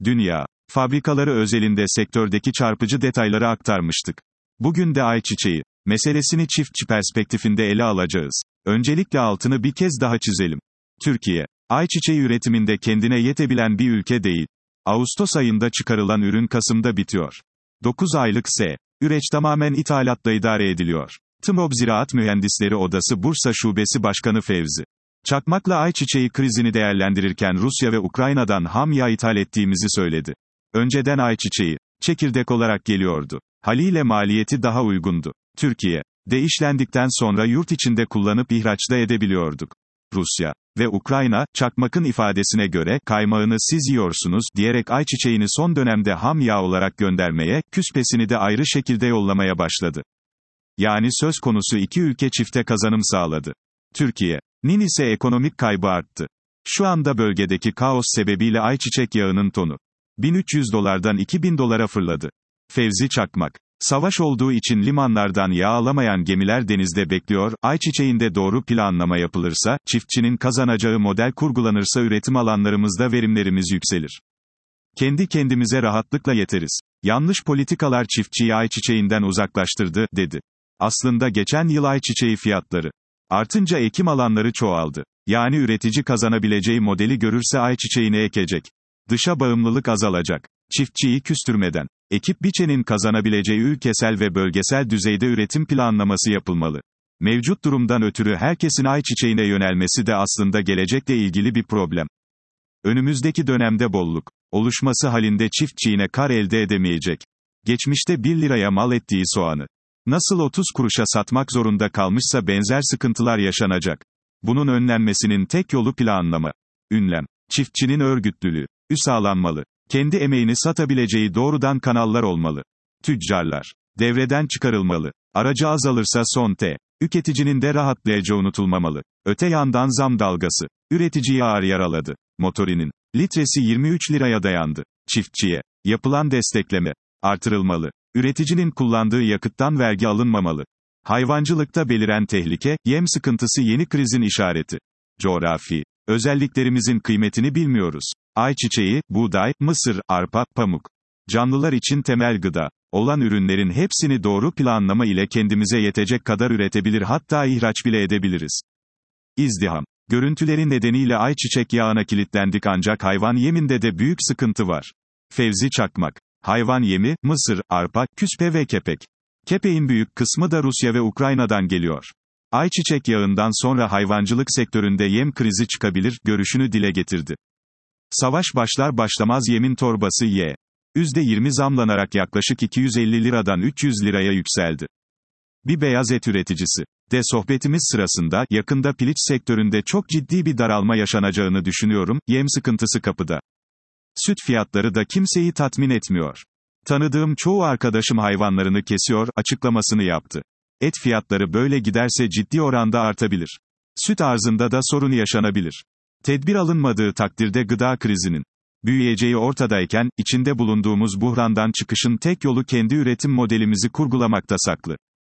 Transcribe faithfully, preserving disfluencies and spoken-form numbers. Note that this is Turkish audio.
Dünya, fabrikaları özelinde sektördeki çarpıcı detayları aktarmıştık. Bugün de ayçiçeği meselesini çiftçi perspektifinde ele alacağız. Öncelikle altını bir kez daha çizelim. Türkiye, ayçiçeği üretiminde kendine yetebilen bir ülke değil. Ağustos ayında çıkarılan ürün Kasım'da bitiyor. dokuz aylık S. Üreç tamamen ithalatla idare ediliyor. TMOB Ziraat Mühendisleri Odası Bursa Şubesi Başkanı Fevzi Çakmak'la ayçiçeği krizini değerlendirirken Rusya ve Ukrayna'dan ham yağ ithal ettiğimizi söyledi. Önceden ayçiçeği çekirdek olarak geliyordu. Haliyle maliyeti daha uygundu. Türkiye de işlendikten sonra yurt içinde kullanıp ihraçta edebiliyorduk. Rusya ve Ukrayna, Çakmak'ın ifadesine göre, kaymağını siz yiyorsunuz, diyerek ayçiçeğini son dönemde ham yağ olarak göndermeye, küspesini de ayrı şekilde yollamaya başladı. Yani söz konusu iki ülke çifte kazanım sağladı. Türkiye'nin ise ekonomik kaybı arttı. Şu anda bölgedeki kaos sebebiyle ayçiçek yağının tonu bin üç yüz dolardan iki bin dolara fırladı. Fevzi Çakmak, savaş olduğu için limanlardan yağ alamayan gemiler denizde bekliyor, ayçiçeğinde doğru planlama yapılırsa, çiftçinin kazanacağı model kurgulanırsa üretim alanlarımızda verimlerimiz yükselir. Kendi kendimize rahatlıkla yeteriz. Yanlış politikalar çiftçiyi ayçiçeğinden uzaklaştırdı, dedi. Aslında geçen yıl ayçiçeği fiyatları artınca ekim alanları çoğaldı. Yani üretici kazanabileceği modeli görürse ayçiçeğini ekecek. Dışa bağımlılık azalacak. Çiftçiyi küstürmeden, ekip biçenin kazanabileceği ülkesel ve bölgesel düzeyde üretim planlaması yapılmalı. Mevcut durumdan ötürü herkesin ayçiçeğine yönelmesi de aslında gelecekle ilgili bir problem. Önümüzdeki dönemde bolluk oluşması halinde çiftçi yine kar elde edemeyecek. Geçmişte bir liraya mal ettiği soğanı nasıl otuz kuruşa satmak zorunda kalmışsa benzer sıkıntılar yaşanacak. Bunun önlenmesinin tek yolu planlama. Ünlem. Çiftçinin örgütlülüğü sağlanmalı. Kendi emeğini satabileceği doğrudan kanallar olmalı. Tüccarlar devreden çıkarılmalı. Aracı azalırsa son T. Tüketicinin de rahatlayacağı unutulmamalı. Öte yandan zam dalgası üreticiyi ağır yaraladı. Motorinin litresi yirmi üç liraya dayandı. Çiftçiye yapılan destekleme artırılmalı. Üreticinin kullandığı yakıttan vergi alınmamalı. Hayvancılıkta beliren tehlike, yem sıkıntısı yeni krizin işareti. Coğrafi özelliklerimizin kıymetini bilmiyoruz. Ayçiçeği, buğday, mısır, arpa, pamuk. Canlılar için temel gıda olan ürünlerin hepsini doğru planlama ile kendimize yetecek kadar üretebilir, hatta ihraç bile edebiliriz. İzdiham görüntüleri nedeniyle ayçiçek yağına kilitlendik, ancak hayvan yeminde de büyük sıkıntı var. Fevzi Çakmak. Hayvan yemi, mısır, arpa, küspe ve kepek. Kepeğin büyük kısmı da Rusya ve Ukrayna'dan geliyor. Ayçiçek yağından sonra hayvancılık sektöründe yem krizi çıkabilir, görüşünü dile getirdi. Savaş başlar başlamaz yemin torbası Y. yüzde yirmi zamlanarak yaklaşık iki yüz elli liradan üç yüz liraya yükseldi. Bir beyaz et üreticisi de sohbetimiz sırasında, yakında piliç sektöründe çok ciddi bir daralma yaşanacağını düşünüyorum, yem sıkıntısı kapıda. Süt fiyatları da kimseyi tatmin etmiyor. Tanıdığım çoğu arkadaşım hayvanlarını kesiyor, açıklamasını yaptı. Et fiyatları böyle giderse ciddi oranda artabilir. Süt arzında da sorun yaşanabilir. Tedbir alınmadığı takdirde gıda krizinin büyüyeceği ortadayken, içinde bulunduğumuz buhrandan çıkışın tek yolu kendi üretim modelimizi kurgulamakta saklı.